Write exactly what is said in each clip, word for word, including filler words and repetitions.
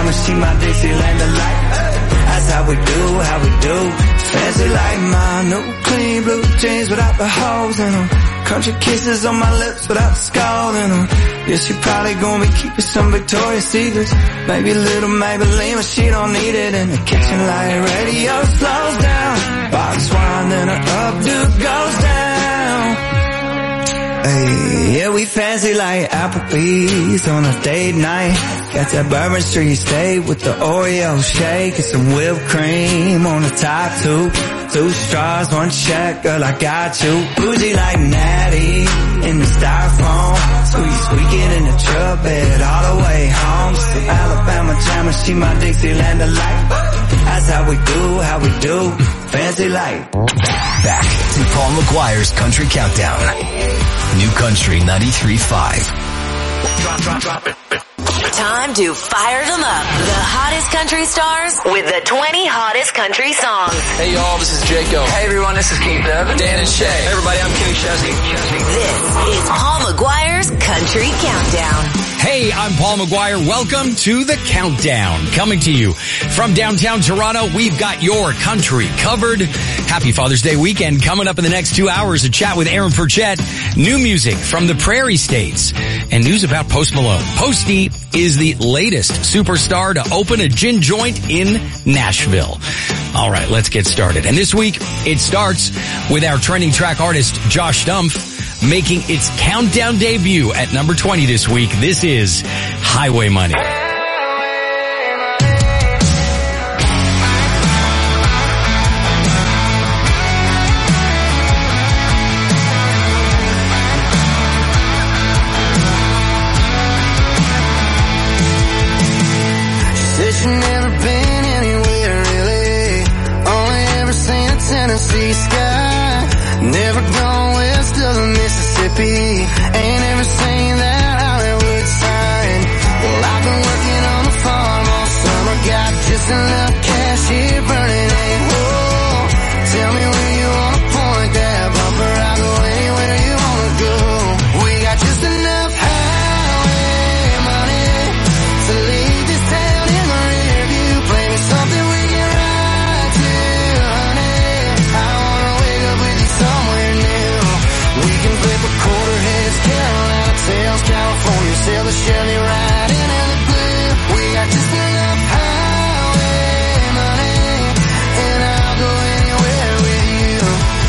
pajama, she my Dixieland delight. That's how we do, how we do. Fancy like my new clean blue jeans without the holes in them. Country kisses on my lips without the skull in them. Yeah, she probably gonna be keeping some Victoria's Secrets. Maybe a little Maybelline, but she don't need it. In the kitchen light radio slows down. Box wine, then her updo goes down. Hey, yeah, we fancy like Applebee's on a date night. Got that Bourbon Street steak with the Oreo shake and some whipped cream on the top two. Two straws, one check, girl, I got you. Bougie like Natty in the styrofoam. Squeak, squeaking in the truck bed all the way home. Some Alabama jammer, she my Dixieland delight. That's how we do, how we do. Fancy like. Back to Paul McGuire's Country Countdown. New Country ninety-three point five. Drop, drop, drop it. Time to fire them up. The hottest country stars with the twenty hottest country songs. Hey y'all, this is Jaco. Hey everyone, this is Keith Urban. Dan and Shay. Hey everybody, I'm Kenny Chesney. This is Paul McGuire's Country Countdown. Hey, I'm Paul McGuire. Welcome to the Countdown. Coming to you from downtown Toronto, we've got your country covered. Happy Father's Day weekend coming up in the next two hours. A chat with Aaron Purchett. New music from the Prairie States. And news about Post Malone. Posty is the latest superstar to open a gin joint in Nashville. All right, let's get started. And this week, it starts with our trending track artist, Josh Stumpf, making its countdown debut at number twenty this week. This is Highway Money. Said you never been anywhere really, only ever seen a Tennessee sky. Never gone west of the Mississippi, ain't ever seen that Hollywood sign. Well, I've been working on the farm all summer, got just enough cash here burning a hole. Tell me where you wanna point that bumper, I'll go anywhere you wanna go. We got just enough highway money to leave this town in the rear view. Play me something we can ride to, honey. I wanna wake up with you somewhere new. We can flip a quarter heads, Carolina tails, California, sail the Chevy right into the blue. We got just enough highway money, and I'll go anywhere with you.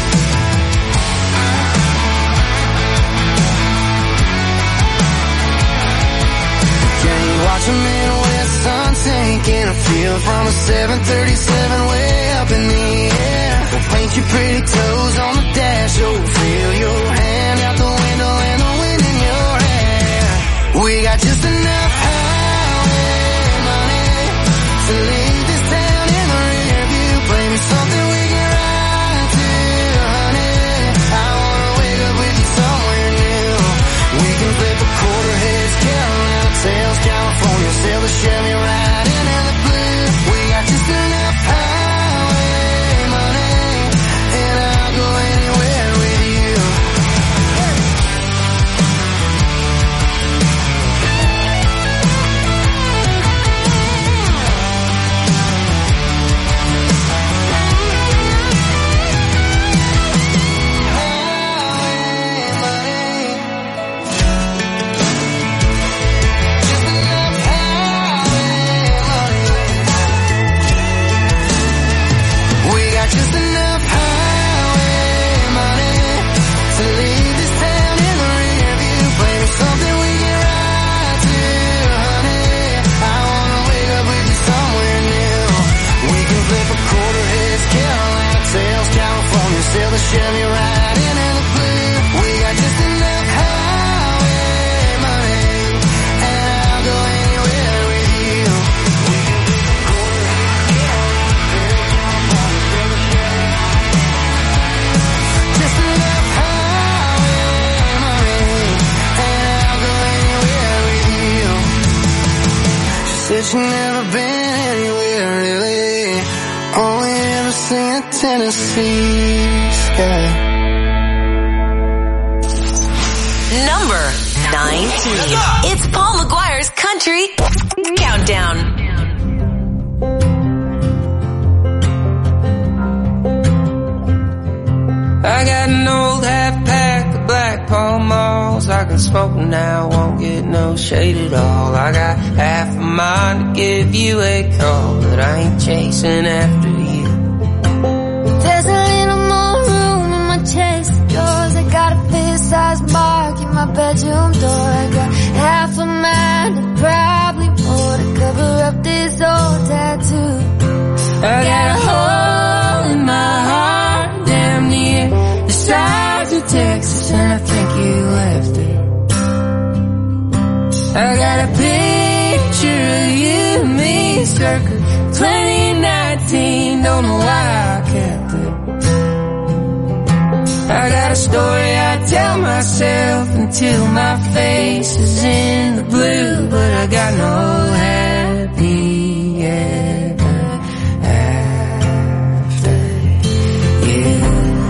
Can you watch a Midwest sun sinking a feel from a seven thirty-seven way up in the air? We'll paint your pretty toes on the dash, oh, feel your hand out the window and the wind in your hair. We got just enough highway money to leave this town in the rear view. Play me something we can ride to, honey. I wanna wake up with you somewhere new. We can flip a quarter heads, Carolina tails, California, sail the Chevy right into the blue. We got just enough highway money, and I'll go anywhere with you. Just enough highway money to leave this town in the rear view. Play me something we can ride to, honey. I wanna wake up with you somewhere new. We can flip a quarter heads, Carolina tails, California, sail the Chevy right into the blue. We got just enough highway money, and I'll go anywhere with you. We can flip a quarter heads, Carolina tails, California, sail the Chevy. Just enough highway money, and I'll go anywhere with you. She said she never been anywhere really, only ever seen a Tennessee sky. Number nineteen. It's Paul McGuire's Country Countdown. close, I can smoke now, won't get no shade at all. I got half a mind to give you a call, but I ain't chasing after you. There's a little more room in my chest of drawers. I got a fist-sized mark in my bedroom door. I got half a mind and probably more to cover up this old tattoo. I got a hole in my heart, damn near the size of Texas, and I think you left it. I got a picture of you and me, circa twenty nineteen, don't know why I kept it. I got a story I tell myself until my face is in the blue, but I got no happy ever after you.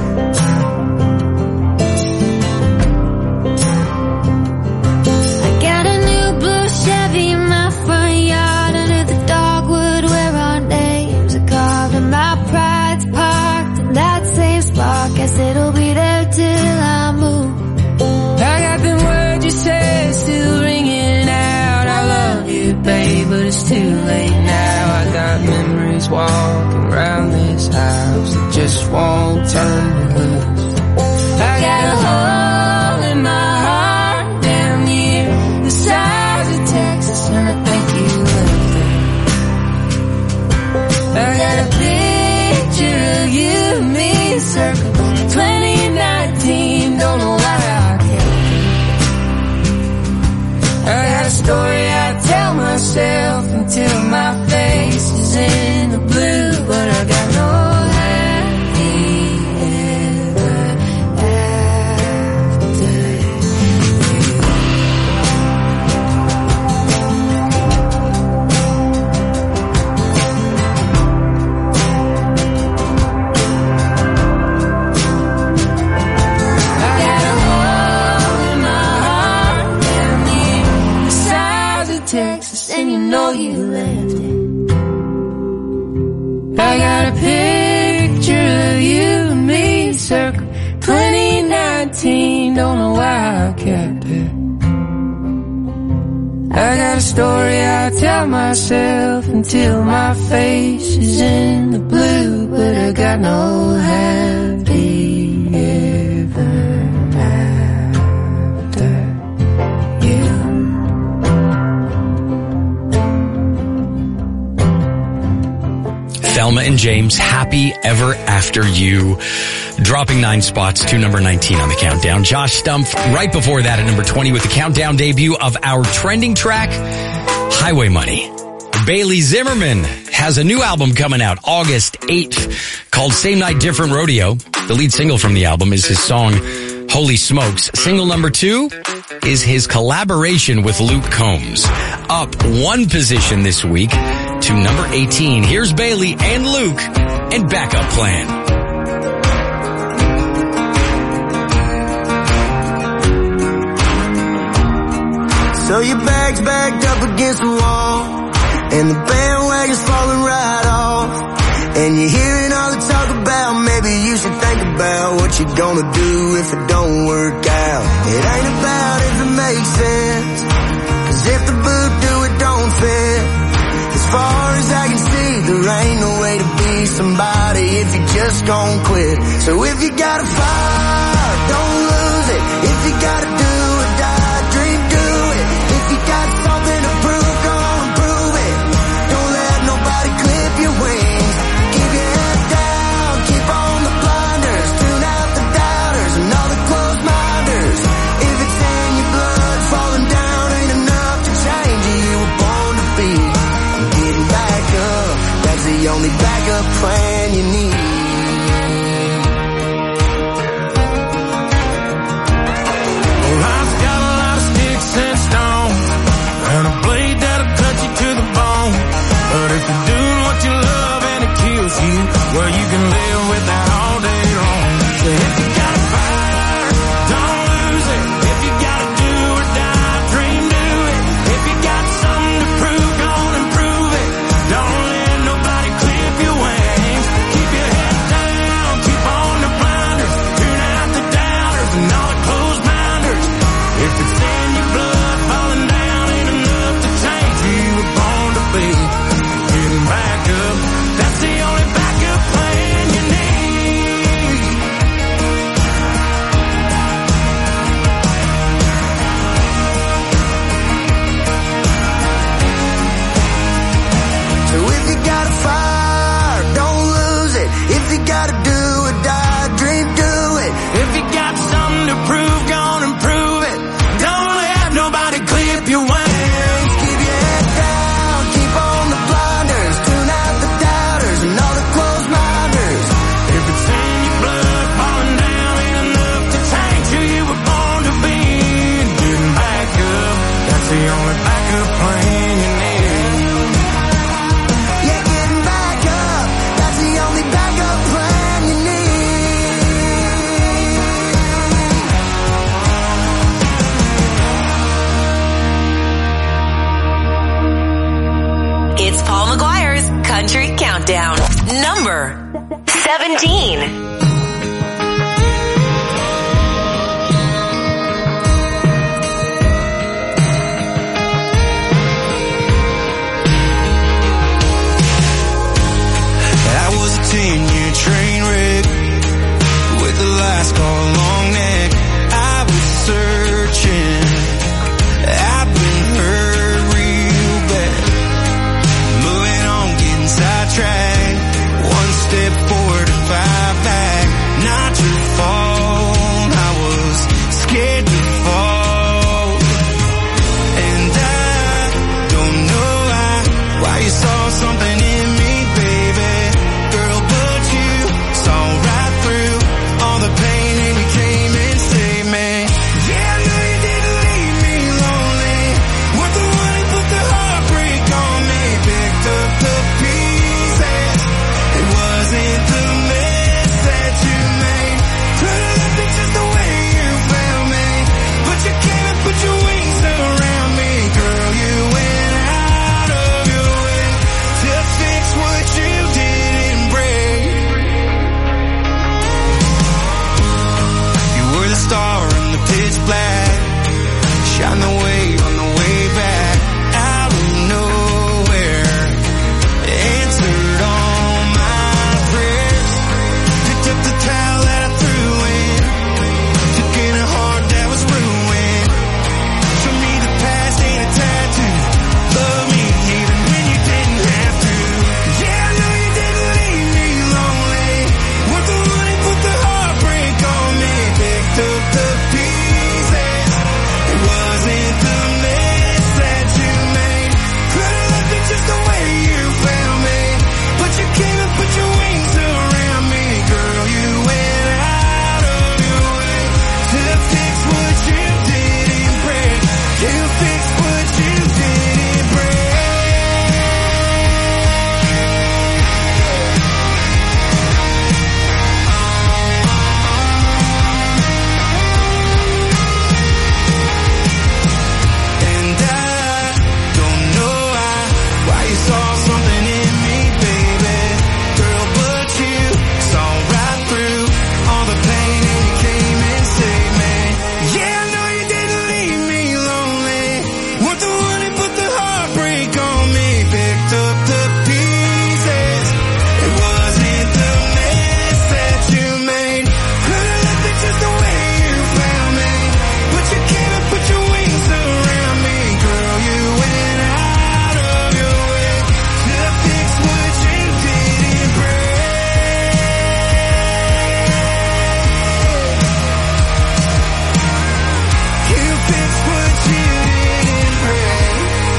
I got a new blue Chevy in my front yard, under the dogwood where our names are carved, and my pride's parked in that same spot. Guess it'll be there till I move. I got the words you said still ringing out. I love you, babe, but it's too late now. I got memories walking around this house that just won't turn me loose. I got a hole in my heart, damn near the size of Texas, and I think you left it. I got a picture of you and me, circa twenty nineteen, don't know why I kept it. I got a story I tell myself until my face is in the blue, but I got no happy ever after you. I got a hole in my heart, damn near the size of Texas, and you know you left it. I got a picture of you and me, circa twenty nineteen, don't know why I kept it. I got a story I tell myself until my face is in the blue, but I got no happy ever after you. Thelma and James, Happy Ever After You, dropping nine spots to number nineteen on the countdown. Josh Stumpf right before that at number twenty with the countdown debut of our trending track, Highway Money. Bailey Zimmerman has a new album coming out August eighth called Same Night, Different Rodeo. The lead single from the album is his song, Holy Smokes. Single number two is his collaboration with Luke Combs. Up one position this week to number eighteen. Here's Bailey and Luke and Backup Plan. So your bag's backed up against the wall, and the bandwagon's falling right off, and you're hearing all the talk about maybe you should think about what you're gonna do if it don't work out. It ain't about if it makes sense, cause if the boot do it don't fit. As far as I can see, there ain't no way to be somebody if you just gon' quit. So if you got a fire, don't lose it. If you gotta do or die, dream, do it. If you got something to prove, go on and prove it. Don't let nobody clip your wings. Keep your head down, keep on the blinders. Tune out the doubters and all the closed minders. If it's in your blood, falling down ain't enough to change who you were born to be. Getting back up, that's the only backup plan you need. backup plan you need. Yeah, getting back up, that's the only backup plan you need. It's Paul McGuire's Country Countdown. Number seventeen. ten-year train wreck with the last call long neck. I was searching, I've been hurt real bad. Moving on, getting sidetracked. One step forward and five back. Not your fault, I was scared to fall. And I don't know why, why you saw something in me, baby. Girl, but you saw right through all the pain and you came and saved me. Yeah, I know you didn't leave me lonely. Weren't the one who put the heartbreak on me. Picked up the pieces. It wasn't the mess that you made. Could've left it just the way you found me. But you came and put your wings around me. Girl, you went out of your way to fix what you didn't break. You were the star in the pitch black. Shine the way on the way back. Out of nowhere, answered all my prayers. Picked up the towel that I threw in. Took in a heart that was ruined. Showed me the past ain't a tattoo. Love me even when you didn't have to. Yeah, I know you didn't leave me lonely. Weren't the one who put the heartbreak on me. Picked up the pieces. It wasn't the mess that you made. Could've left it just the way you found me. But you came and put your wings around me. Girl, you went out of your way to fix what you didn't break. You fixed what you didn't break. And I don't know why, why you saw something in me, baby. Girl, but you saw right through all the pain and you came and saved me. Yeah, I know you didn't leave me lonely. Weren't the one who put the heartbreak on me. Picked up the pieces. It wasn't the mess that you made. Could've left it just the way you found me. But you came and put your wings around me. Girl, you went out of your way to fix what you didn't break. You fixed what you didn't break.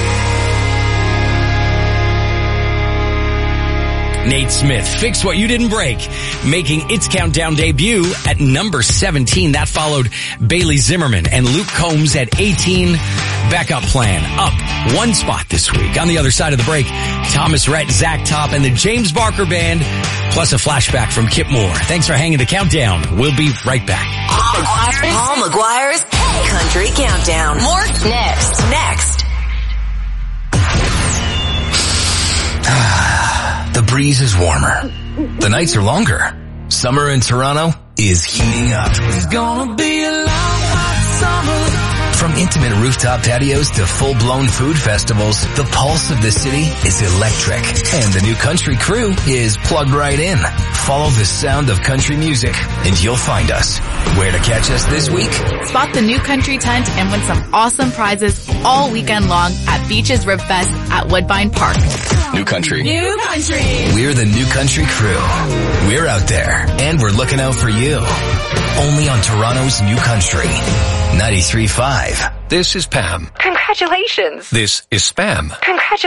Nate Smith, Fix What You Didn't Break, making its countdown debut at number seventeen. That followed Bailey Zimmerman and Luke Combs at eighteen. Backup Plan up one spot this week. On the other side of the break, Thomas Rhett, Zach Top, and the James Barker Band, plus a flashback from Kip Moore. Thanks for hanging the countdown. We'll be right back. Paul McGuire's, Paul McGuire's Country Countdown. More next. Next. The breeze is warmer. The nights are longer. Summer in Toronto is heating up. It's gonna be a long hot summer. From intimate rooftop patios to full-blown food festivals, the pulse of the city is electric. And the New Country Crew is plugged right in. Follow the sound of country music and you'll find us. Where to catch us this week? Spot the New Country tent and win some awesome prizes all weekend long at Beaches Rib Fest at Woodbine Park. New Country. New Country. We're the New Country Crew. We're out there and we're looking out for you. Only on Toronto's New Country. ninety-three point five. This is Pam. Congratulations. This is Spam.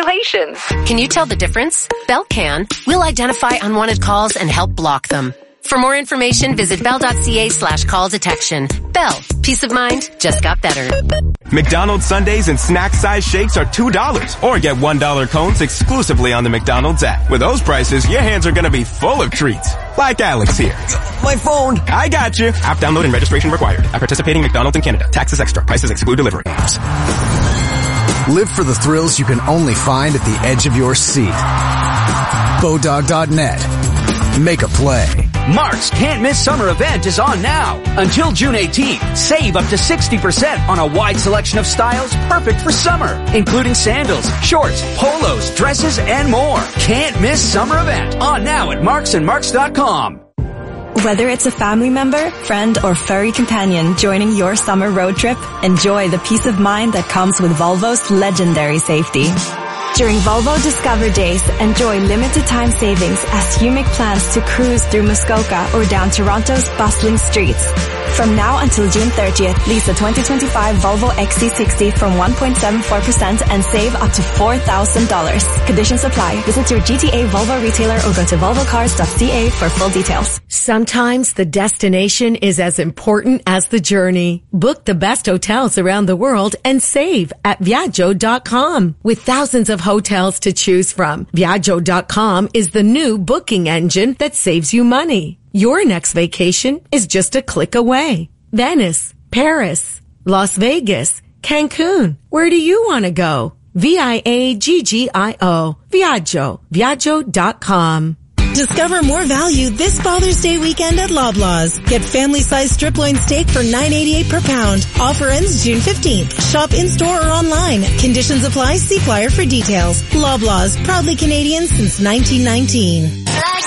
Congratulations. Can you tell the difference? Bell can. We'll identify unwanted calls and help block them. For more information, visit bell.ca slash call detection. Bell. Peace of mind just got better. McDonald's Sundaes and snack size shakes are two dollars. Or get one dollar cones exclusively on the McDonald's app. With those prices, your hands are going to be full of treats. Like Alex here. My phone. I got you. App download and registration required. At participating McDonald's in Canada. Taxes extra. Prices exclude delivery. Live for the thrills you can only find at the edge of your seat. Bodog dot net. Make a play. Mark's Can't Miss Summer event is on now. Until June eighteenth, save up to sixty percent on a wide selection of styles perfect for summer, including sandals, shorts, polos, dresses, and more. Can't Miss Summer event on now at marks and marks dot com. Whether it's a family member, friend, or furry companion joining your summer road trip, enjoy the peace of mind that comes with Volvo's legendary safety. During Volvo Discover Days, enjoy limited time savings as Humic plans to cruise through Muskoka or down Toronto's bustling streets. From now until June thirtieth, lease a twenty twenty-five Volvo X C sixty from one point seven four percent and save up to four thousand dollars. Conditions apply. Visit your G T A Volvo retailer or go to volvo cars dot c a for full details. Sometimes the destination is as important as the journey. Book the best hotels around the world and save at viaggio dot com. With thousands of hotels to choose from, viaggio dot com is the new booking engine that saves you money. Your next vacation is just a click away. Venice, Paris, Las Vegas, Cancun. Where do you want to go? V I A G G I O. Viaggio. Viaggio dot com. Discover more value this Father's Day weekend at Loblaws. Get family-sized strip loin steak for nine eighty-eight per pound. Offer ends June fifteenth. Shop in-store or online. Conditions apply. See flyer for details. Loblaws, proudly Canadian since nineteen nineteen.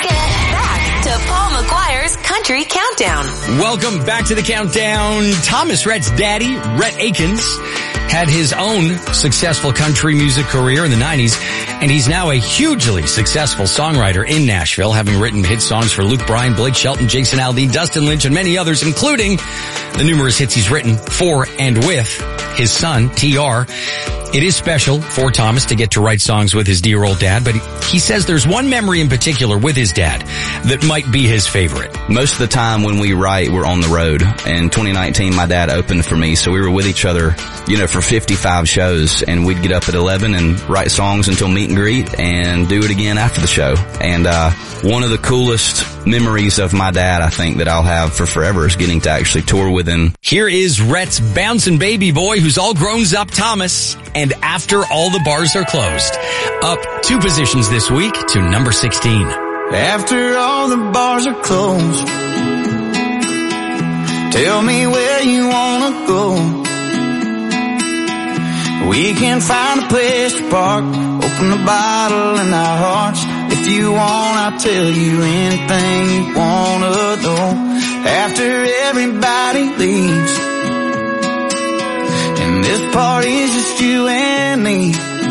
Back to Paul McGuire's Country Countdown. Welcome back to the Countdown. Thomas Rhett's daddy, Rhett Akins, had his own successful country music career in the nineties, and he's now a hugely successful songwriter in Nashville, having written hit songs for Luke Bryan, Blake Shelton, Jason Aldean, Dustin Lynch, and many others, including the numerous hits he's written for and with his son, T R. It is special for Thomas to get to write songs with his dear old dad, but he says there's one memory in particular with his dad that might be his favorite. Most of the time when we write, we're on the road. In twenty nineteen, my dad opened for me, so we were with each other, you know, for fifty-five shows, and we'd get up at eleven and write songs until meet and greet and do it again after the show. And uh one of the coolest memories of my dad, I think, that I'll have for forever is getting to actually tour with him. Here is Rhett's bouncing baby boy who's all grown up, Thomas, and After All the Bars Are Closed. Up two positions this week to number sixteen. After all the bars are closed, tell me where you wanna go. We can find a place to park, open a bottle in our hearts. If you want, I'll tell you anything you wanna know. After everybody leaves, and this party's just you and me,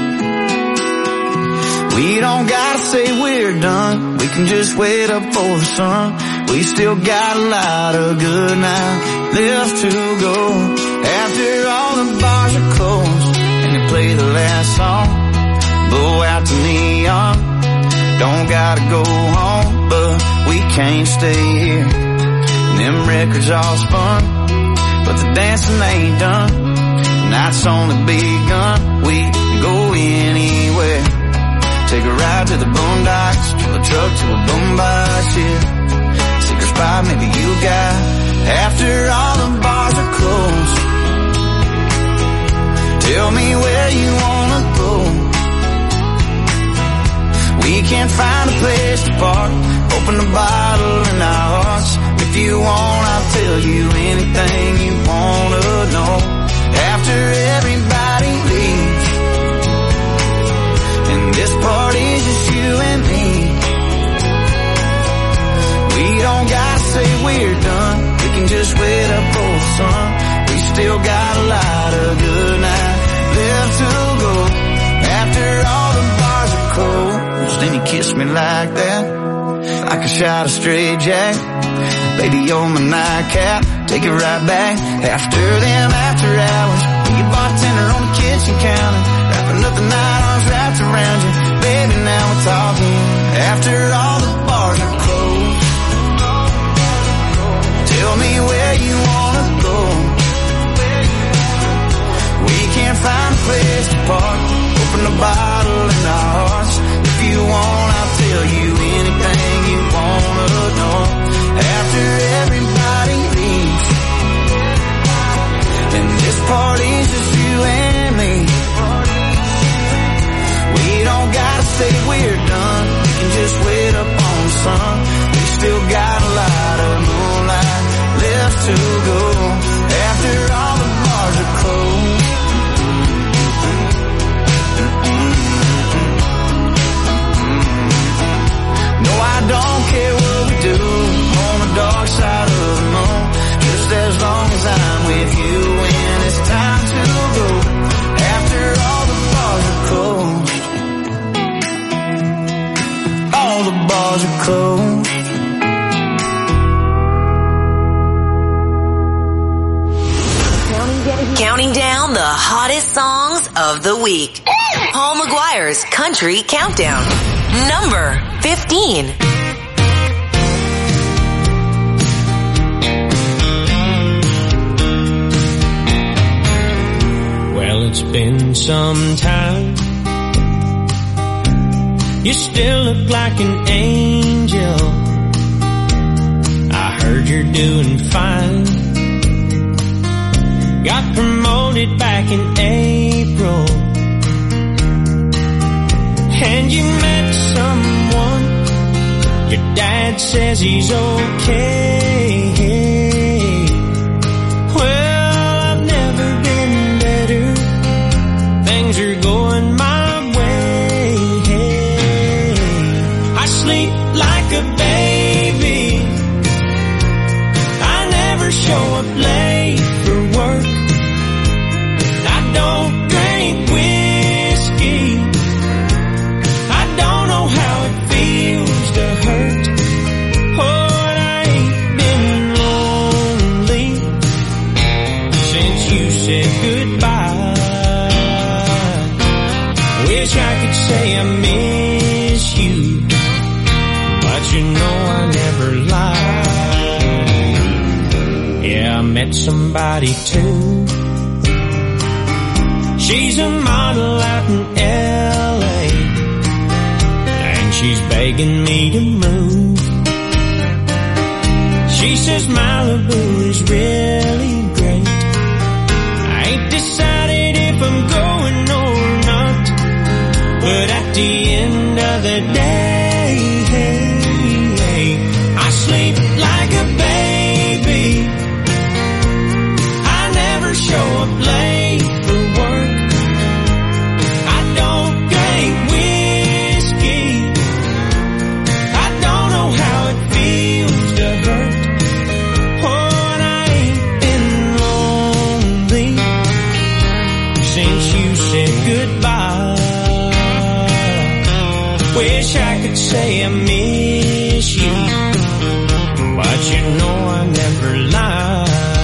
we don't gotta say we're done, we can just wait up for the sun. We still got a lot of good now left to go. After all the bars are closed and they play the last song, blow out the neon, don't gotta go home, but we can't stay here. And them records all spun, but the dancing ain't done. The night's only begun, we can go anywhere. Take a ride to the boondocks, pull a truck to a boombox, yeah. Secret spot maybe you got. After all the bars are closed, tell me where you wanna go. We can't find a place to park, open a bottle in our hearts. If you want, I'll tell you anything you wanna know. After everybody leaves, and this party's just you and me, we don't gotta say we're done, we can just wait up for the sun. We still got a lot of good night left to go. After all the bars are closed, then you kiss me like that, like a shot of straight jack. Baby, you're my nightcap, take it right back. After them after hours, be a bartender on the kitchen counter, wrapping up the night, arms wrapped around you. Baby, now we're talking. After all the bars are closed, from the bottle in our hearts. If you want, I'll tell you anything you wanna know. After everybody leaves, and this party's just you and me. We don't gotta say we're done. We can just wait up on the sun. We still got a lot of moonlight left to go. After all the bars are closed. No, I don't care what we do on the dark side of the moon. Just as long as I'm with you when it's time to go. After all the bars are closed. All the bars are closed. Counting down the hottest songs of the week. Paul McGuire's Country Countdown. Number fifteen. Well, it's been some time. You still look like an angel. I heard you're doing fine. Got promoted back in April. And you met someone. Your dad says he's okay. Well, I've never been better. Things are going my way. I sleep like a baby. I never show up late for work. I don't drink whiskey. I don't know how it feels to hurt. Oh, and I ain't been lonely since you said goodbye. Wish I could say I miss you, but you know I never lie. Yeah, I met somebody too. She's a model out in L A, and she's begging me to move. She says Malibu is really great. I ain't decided if I'm going or not, but at the end of the day, I sleep like a baby. I never show up late for work. I don't drink whiskey. I don't know how it feels to hurt. Oh, and I ain't been lonely since you said goodbye. Wish I could say I miss you, but you know I never lie.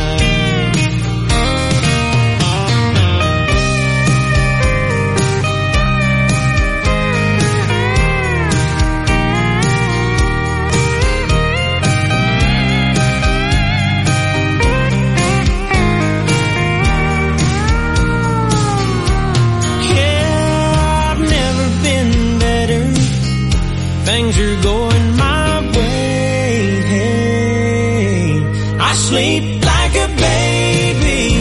Things are going my way. I sleep like a baby.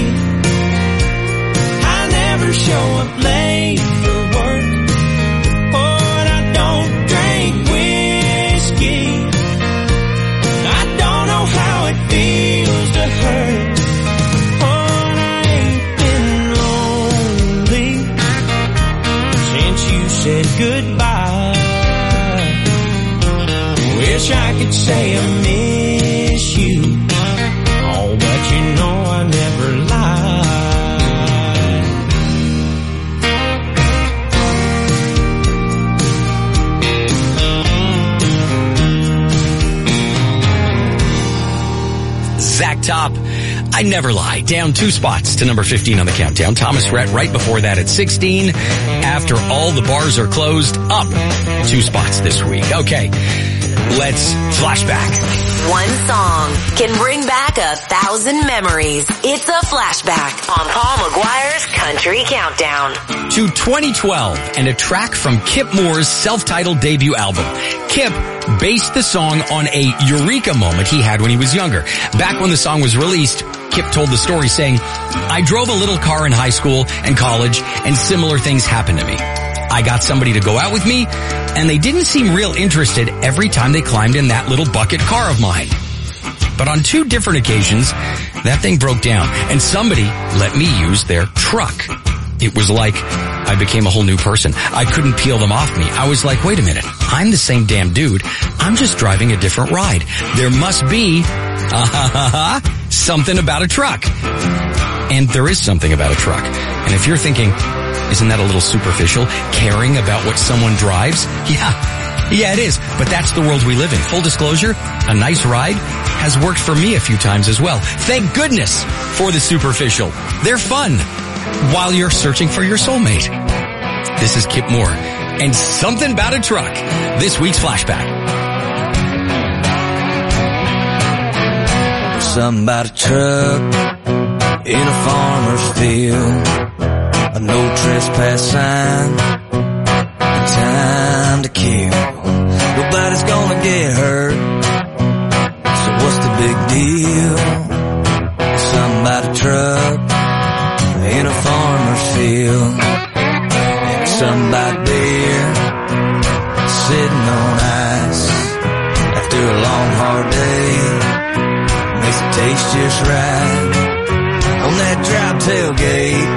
I never show up late for work. Oh, and I don't drink whiskey. I don't know how it feels to hurt. Oh, and I ain't been lonely since you said goodbye. Wish I could say I miss you. Oh, but you know I never lie. Zach Top, I Never Lie, down two spots to number fifteen on the countdown. Thomas Rhett right before that at sixteen. After all the bars are closed, up two spots this week. Okay, let's flash back. One song can bring back a thousand memories. It's a flashback on Paul McGuire's Country Countdown. To twenty twelve and a track from Kip Moore's self-titled debut album. Kip based the song on a eureka moment he had when he was younger. Back when the song was released, Kip told the story saying, "I drove a little car in high school and college and similar things happened to me. I got somebody to go out with me and they didn't seem real interested every time they climbed in that little bucket car of mine. But on two different occasions, that thing broke down and somebody let me use their truck. It was like I became a whole new person. I couldn't peel them off me. I was like, wait a minute, I'm the same damn dude. I'm just driving a different ride. There must be uh, something about a truck." And there is something about a truck. And if you're thinking, isn't that a little superficial, caring about what someone drives? Yeah, yeah it is. But that's the world we live in. Full disclosure, a nice ride has worked for me a few times as well. Thank goodness for the superficial. They're fun while you're searching for your soulmate. This is Kip Moore and Something About a Truck. This week's Flashback. Something about a truck in a farmer's field, a no trespass sign, and time to kill. Nobody's gonna get hurt, so what's the big deal? Something about a truck in a farmer's field, and something about beer sitting on ice after a long hard day. Makes it taste just right on that dry tailgate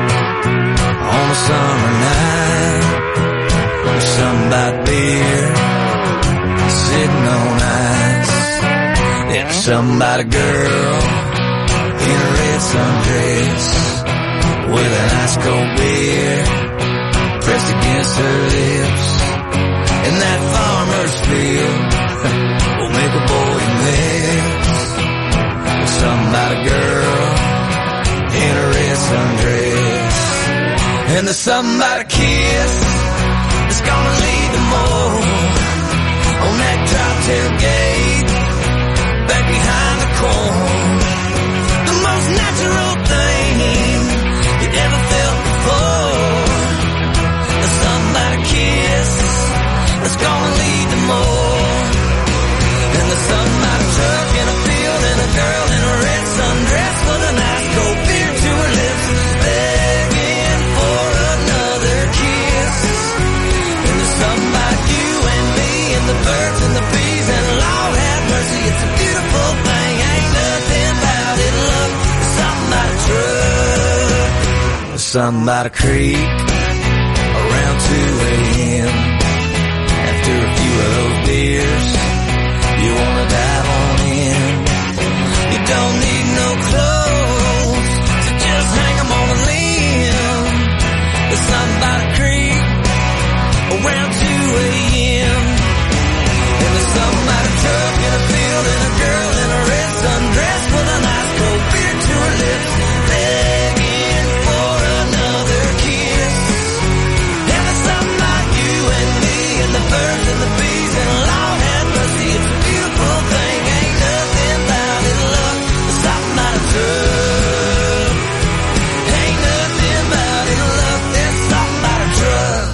on a summer night. There's something about beer sitting on ice. And there's something about a girl in a red sundress with an ice cold beer pressed against her lips. And that farmer's field will make a boy miss. Something about a girl in a red sundress. And there's something about a kiss that's gonna lead to more on that drop tailgate back behind the corn. The most natural thing you ever felt before. There's something about a kiss that's gonna lead to more. And there's something about a truck in a field and a girl in a red sundress with a nice cold beer to her lips, begging for another kiss. And there's something about you and me and the birds and the bees, and Lord have mercy, it's a beautiful thing. Ain't nothing about it, look. There's something about a truck. There's something about a creek around two a.m. After a few of those beers, you wanna dive on in. You don't need no clothes, so just hang 'em on a limb. There's something about a creek around two a.m. And there's something about a truck in a field and a girl in a red sundress with a nice cold beer to her lips, begging for another kiss. And there's something about you and me and the birds and the bees, and Lord have mercy, it's a beautiful thing. Ain't nothing about it, look. There's something about a truck. Ain't nothing about it, look. There's something about a truck.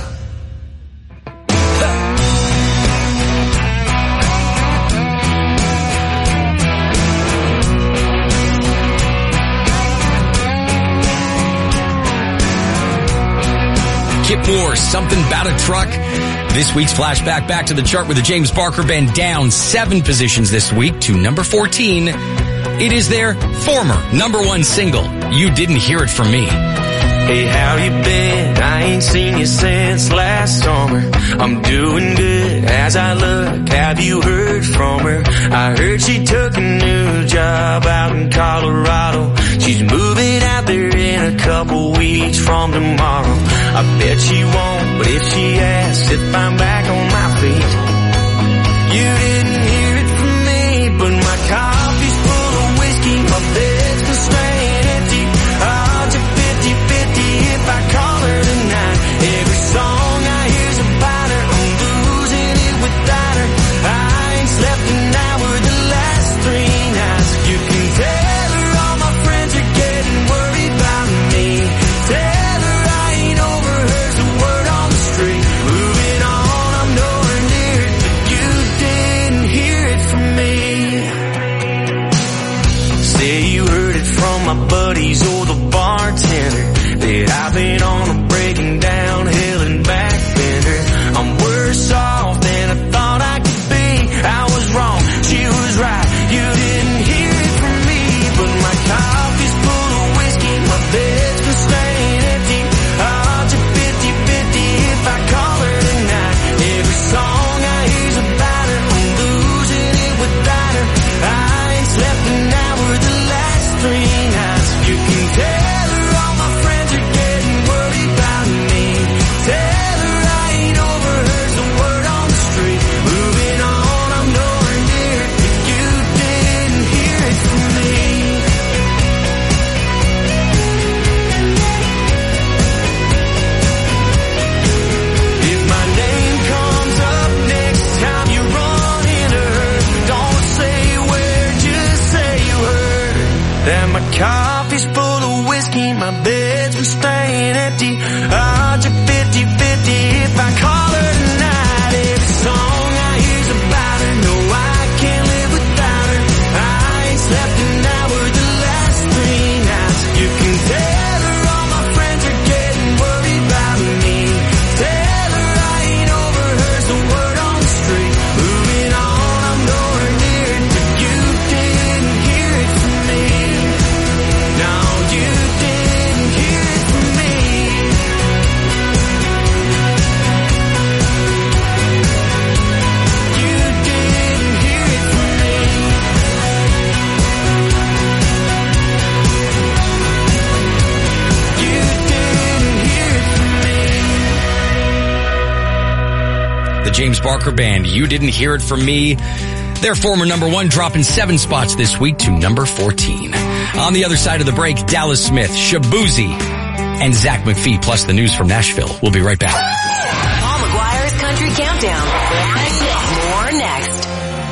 Kip Moore, Something About a Truck. This week's Flashback back to the chart with the James Barker Band down seven positions this week to number fourteen. It is their former number one single, You Didn't Hear It From Me. Hey, how you been? I ain't seen you since last summer. I'm doing good as I look. Have you heard from her? I heard she took a new job out in Colorado. She's moving out there in a couple weeks from tomorrow. I bet she won't, but if she asks if I'm back on my feet, you didn't hear it from me, but my coffee's full of whiskey, my bed's been staying empty. Odds are fifty-fifty if I call her tonight. Every song I hear's about her, I'm losing it without her. I ain't slept an hour the last The James Barker Band, You Didn't Hear It From Me. Their former number one dropping seven spots this week to number fourteen. On the other side of the break, Dallas Smith, Shabuzi, and Zach McPhee, plus the news from Nashville. We'll be right back. Paul McGuire's Country Countdown. More next.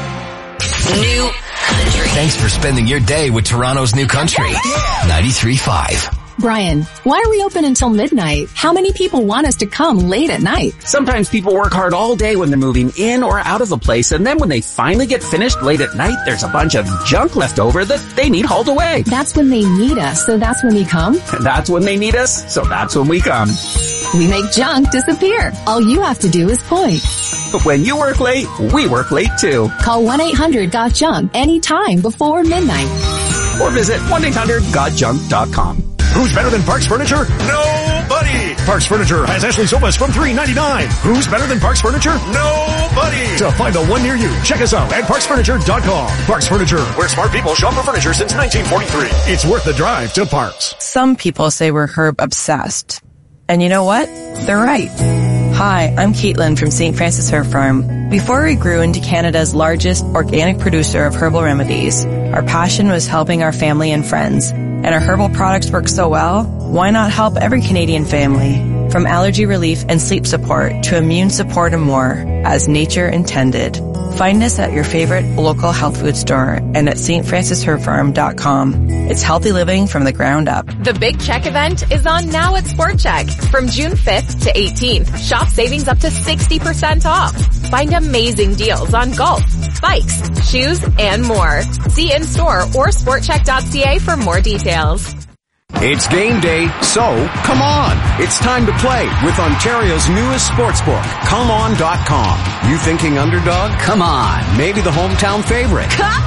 New Country. Thanks for spending your day with Toronto's New Country. ninety-three point five. Brian, why are we open until midnight? How many people want us to come late at night? Sometimes people work hard all day when they're moving in or out of a place, and then when they finally get finished late at night, there's a bunch of junk left over that they need hauled away. That's when they need us, so that's when we come? That's when they need us, so that's when we come. We make junk disappear. All you have to do is point. When you work late, we work late too. Call one eight hundred got junk anytime before midnight. Or visit one eight hundred got junk dot com. Who's better than Parks Furniture? Nobody! Parks Furniture has Ashley sofas from three ninety-nine. Who's better than Parks Furniture? Nobody! To find the one near you, check us out at parks furniture dot com. Parks Furniture, where smart people shop for furniture since nineteen forty-three. It's worth the drive to Parks. Some people say we're herb obsessed. And you know what? They're right. Hi, I'm Caitlin from Saint Francis Herb Farm. Before we grew into Canada's largest organic producer of herbal remedies, our passion was helping our family and friends. And our herbal products work so well, why not help every Canadian family? From allergy relief and sleep support to immune support and more, as nature intended. Find us at your favorite local health food store and at st francis herb farm dot com. It's healthy living from the ground up. The Big Check event is on now at Sport Check. From June fifth to eighteenth, shop savings up to sixty percent off. Find amazing deals on golf, bikes, shoes, and more. See in-store or sport check dot c a for more details. It's game day, so come on. It's time to play with Ontario's newest sportsbook, come on dot com. You thinking underdog? Come on. Maybe the hometown favorite. Come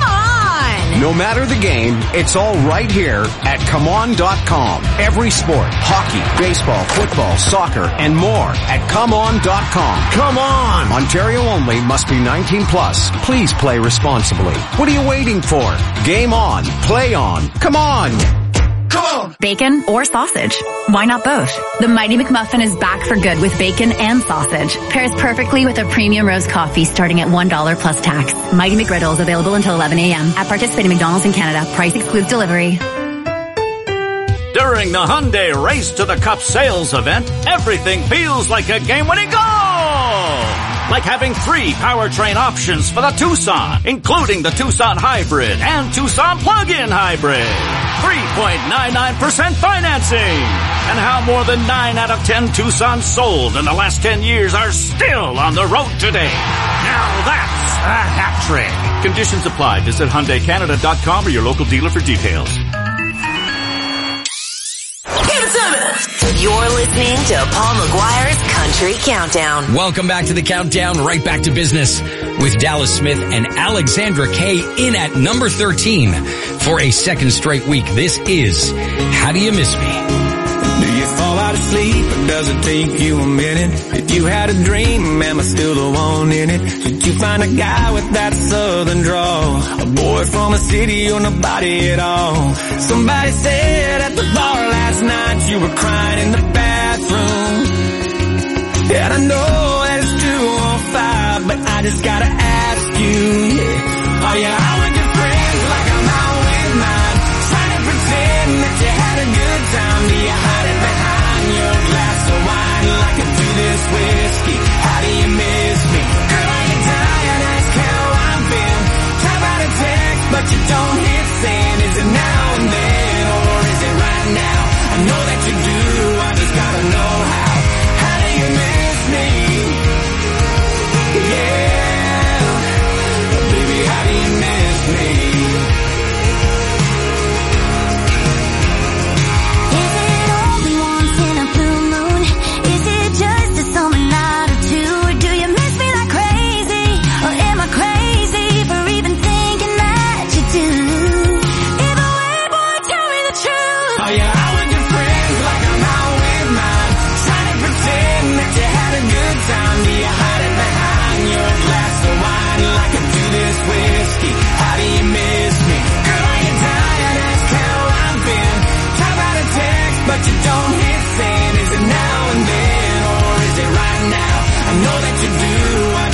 on! No matter the game, it's all right here at come on dot com. Every sport, hockey, baseball, football, soccer, and more at come on dot com. Come on! Ontario only, must be nineteen plus. Please play responsibly. What are you waiting for? Game on. Play on. Come on! Come on! Bacon or sausage? Why not both? The Mighty McMuffin is back for good with bacon and sausage. Pairs perfectly with a premium roast coffee starting at one dollar plus tax. Mighty McGriddle is available until eleven a.m. at participating McDonald's in Canada. Price excludes delivery. During the Hyundai Race to the Cup sales event, everything feels like a game-winning goal! Like having three powertrain options for the Tucson, including the Tucson Hybrid and Tucson Plug-in Hybrid. three point nine nine percent financing. And how more than nine out of ten Tucsons sold in the last ten years are still on the road today. Now that's a hat trick. Conditions apply. Visit Hyundai Canada dot com or your local dealer for details. You're listening to Paul McGuire's Country Countdown. Welcome back to the countdown, right back to business with Dallas Smith and Alexandra Kay in at number thirteen for a second straight week. This is How Do You Miss Me? Do you fall out of sleep or does it take you a minute? If you had a dream, am I still the one in it? Did you find a guy with that southern drawl? A boy from a city or nobody at all? Somebody said at the bar last night you were crying in the bathroom. And I know that it's two on five, but I just gotta ask you, yeah. Are you out with your friends like I'm out with mine? Trying to pretend that you had a good time. Do you hide it behind your glass of wine like I do this whiskey? How do you miss me? Girl, are you tired? Ask how I've been. Try about a text, but you don't hit send. Is it now and then, or is it right now? I know that you do, I just gotta know how. How do you miss me? Yeah, baby, how do you miss me? Is it only once in a blue moon? Is it just a summer night or two? Or do you miss me like crazy? Or am I crazy for even thinking that you do? Either way, boy, tell me the truth. Are you out with your friends like I'm out with mine? Trying to pretend that you had a good time. Do you hide it behind your glass of wine like I do this whiskey? How do you miss me? Girl, are you tired? Ask how I've been. Try about a text, but you don't hit send. Is it now and then, or is it right now? I know that you do, I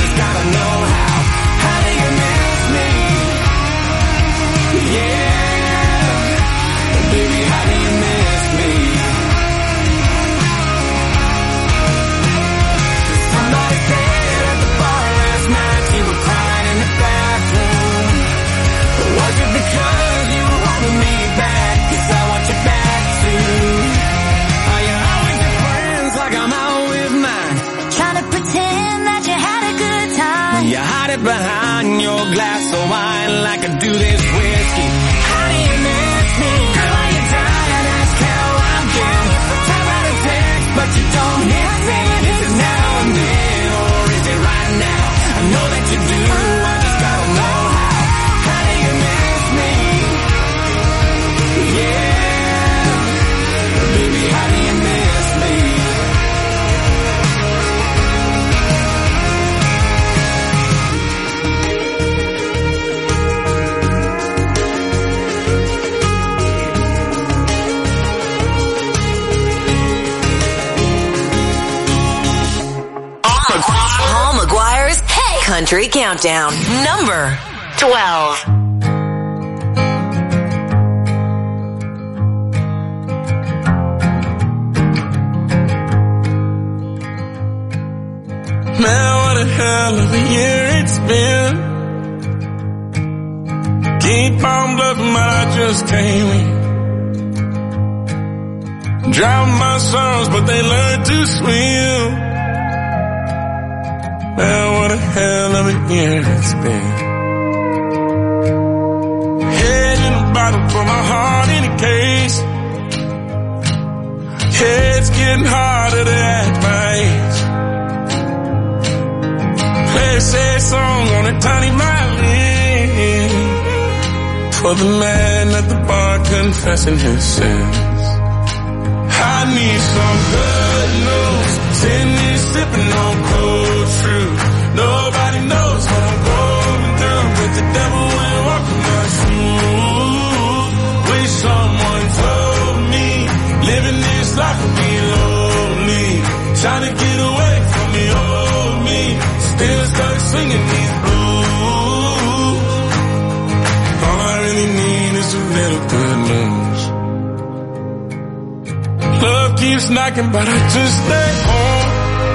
it behind your glass of wine like I do this whiskey. How do you miss me? Girl, are you tired? Ask how I'm doing. Type out a text, but you don't hit send. Is it now and then, or is it right now? I know that you do, I just gotta know how. How do you miss me? Yeah, baby, how do you miss me? Paul McGuire's Hey Country Countdown, number twelve. Man, what a hell of a year it's been. Keep on bluffing, but I just can't win. Drown my sorrows, but they learn to swim. Man, what a hell of a year it's been. Head in a bottle for my heart in a case. Head's getting harder to act my age. Play a sad song on a tiny violin for the man at the bar confessing his sins. I need some good news. Sitting here sipping on cold truth. Nobody knows what I'm going through, but the devil will walk in my shoes. Wish someone told me living this life would be lonely. Trying to get away from the old me. Still stuck singing these blues. All I really need is a little good news. Love keeps knocking, but I just stay home.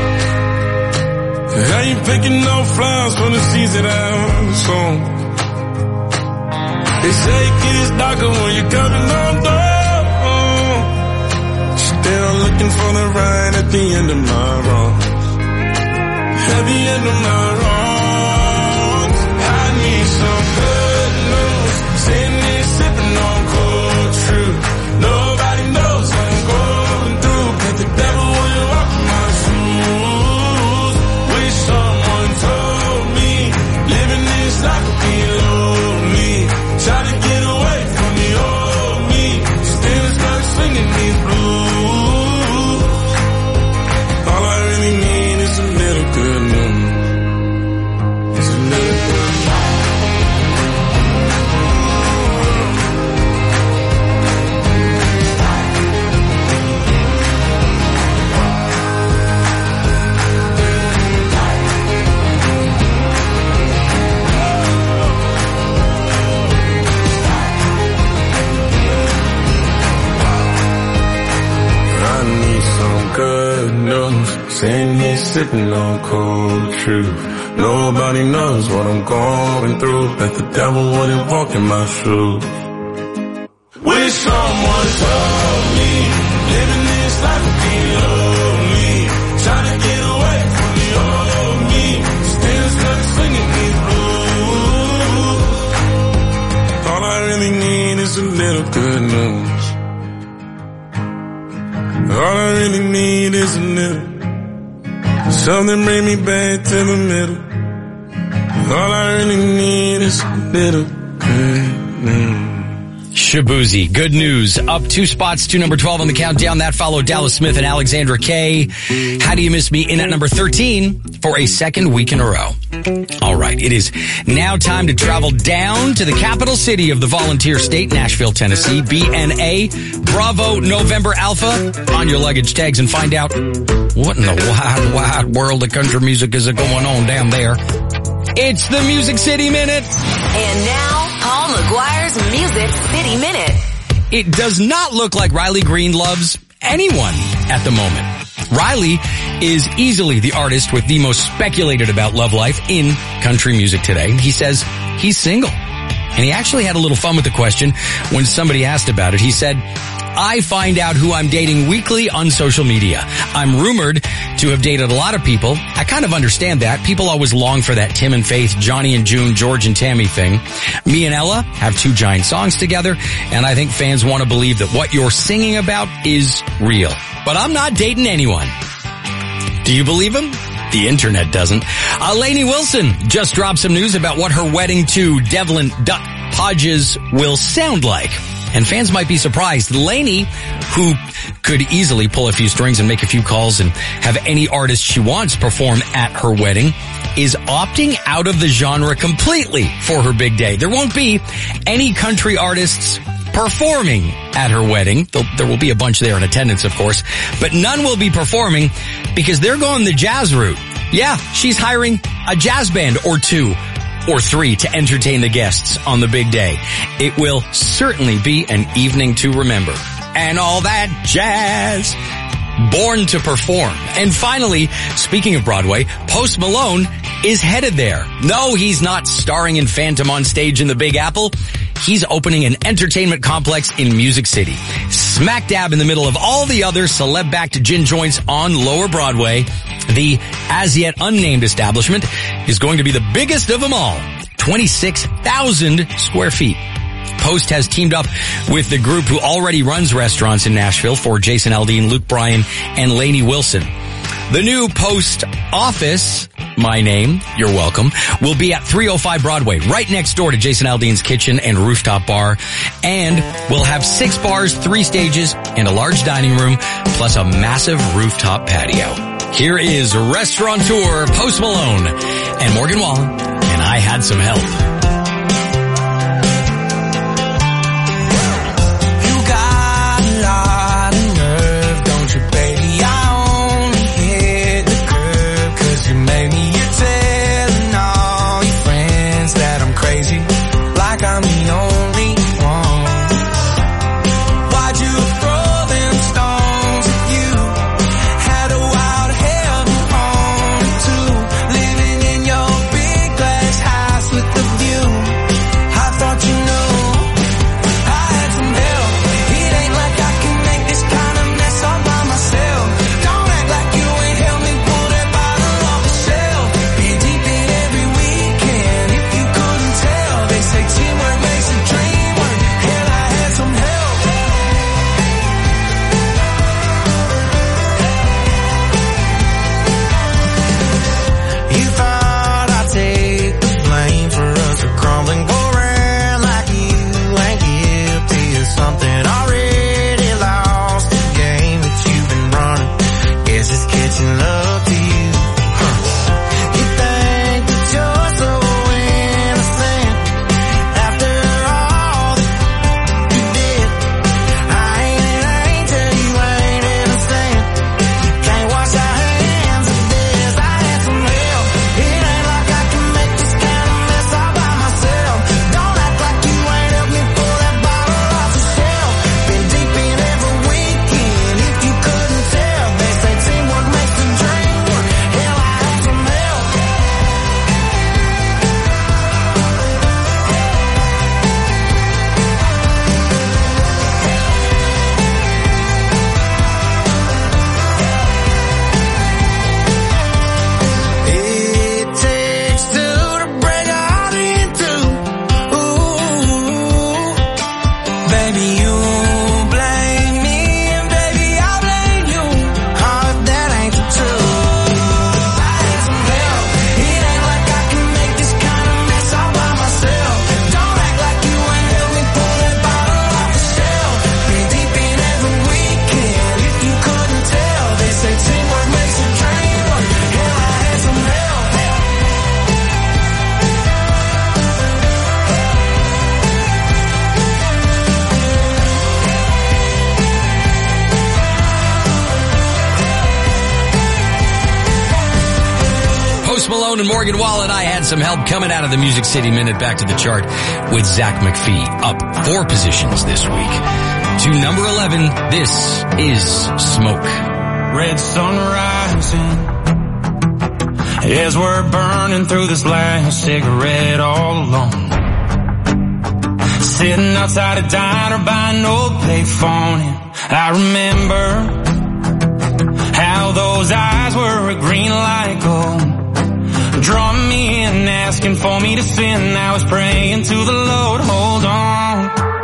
I ain't picking no flowers for the seeds that I've sown. They say it gets darker when you're coming on down. Still looking for the right at the end of my wrongs. At the end of my wrongs. I need some good news. Sitting here sipping on cold truth. Nobody knows what I'm going through, but the devil will walk in my shoes. Wish someone told me living this life would be lonely. Try to get away from the old me. Still stuck singing these blues. All I really need is a little good news. It's a little good news. Good news, sitting here sipping on cold truth. Nobody knows what I'm going through, that the devil wouldn't walk in my shoes. Wish someone told me living this life would be lonely. Trying to get away from the old me. Still stuck singing these blues. All I really need is a little good news. All I really need is a little. Something bring me back to the middle. All I really need is a little good news. Shabuzi, Good News, up two spots to number twelve on the countdown. That followed Dallas Smith and Alexandra Kay. How Do You Miss Me in at number thirteen for a second week in a row. All right, it is now time to travel down to the capital city of the volunteer state, Nashville, Tennessee. B N A, Bravo, November Alpha on your luggage tags and find out what in the wide, wide world of country music is going on down there. It's the Music City Minute. And now, Paul McGuire's Music City Minute. It does not look like Riley Green loves anyone at the moment. Riley is easily the artist with the most speculated about love life in country music today. He says he's single. And he actually had a little fun with the question when somebody asked about it. He said, I find out who I'm dating weekly on social media. I'm rumored to have dated a lot of people. I kind of understand that. People always long for that Tim and Faith, Johnny and June, George and Tammy thing. Me and Ella have two giant songs together, and I think fans want to believe that what you're singing about is real. But I'm not dating anyone. Do you believe him? The internet doesn't. Uh, Lainey Wilson just dropped some news about what her wedding to Devlin Duck Hodges will sound like. And fans might be surprised. Lainey, who could easily pull a few strings and make a few calls and have any artist she wants perform at her wedding, is opting out of the genre completely for her big day. There won't be any country artists performing at her wedding. There will be a bunch there in attendance, of course, but none will be performing because they're going the jazz route. Yeah, she's hiring a jazz band or two or three to entertain the guests on the big day. It will certainly be an evening to remember. And all that jazz. Born to perform. And finally, speaking of Broadway, Post Malone is headed there. No, he's not starring in Phantom on stage in the Big Apple. He's opening an entertainment complex in Music City, smack dab in the middle of all the other celeb-backed gin joints on Lower Broadway. The as-yet unnamed establishment is going to be the biggest of them all, twenty-six thousand square feet. Post has teamed up with the group who already runs restaurants in Nashville for Jason Aldean, Luke Bryan, and Lainey Wilson. The new Post office, my name, you're welcome, will be at three oh five Broadway, right next door to Jason Aldean's kitchen and rooftop bar. And we'll have six bars, three stages, and a large dining room, plus a massive rooftop patio. Here is restaurateur Post Malone and Morgan Wallen, and I Had Some Help. And Morgan Wallen, I Had Some Help, coming out of the Music City Minute back to the chart with Zach McPhee up four positions this week. To number eleven, this is Smoke. Red sun rising as we're burning through this last cigarette all alone. sitting outside a diner by an old payphone. And I remember how those eyes were a green light gold, drawing me in, asking for me to sin. I was praying to the Lord, hold on.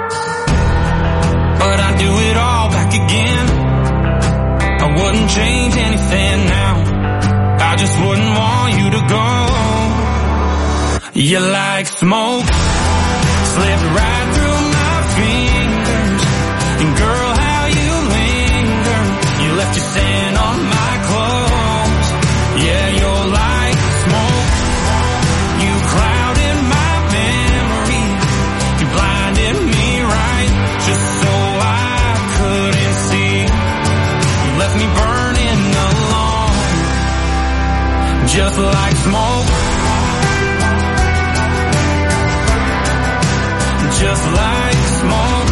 But I'd do it all back again. I wouldn't change anything now. I just wouldn't want you to go. You're like smoke, slipped right through my fingers. And girl, how you linger. You left your scent on my clothes. Yeah, you're like smoke. You clouded my memory. You blinded me right, just so I couldn't see. You left me burning alone, just like smoke. Just like smoke.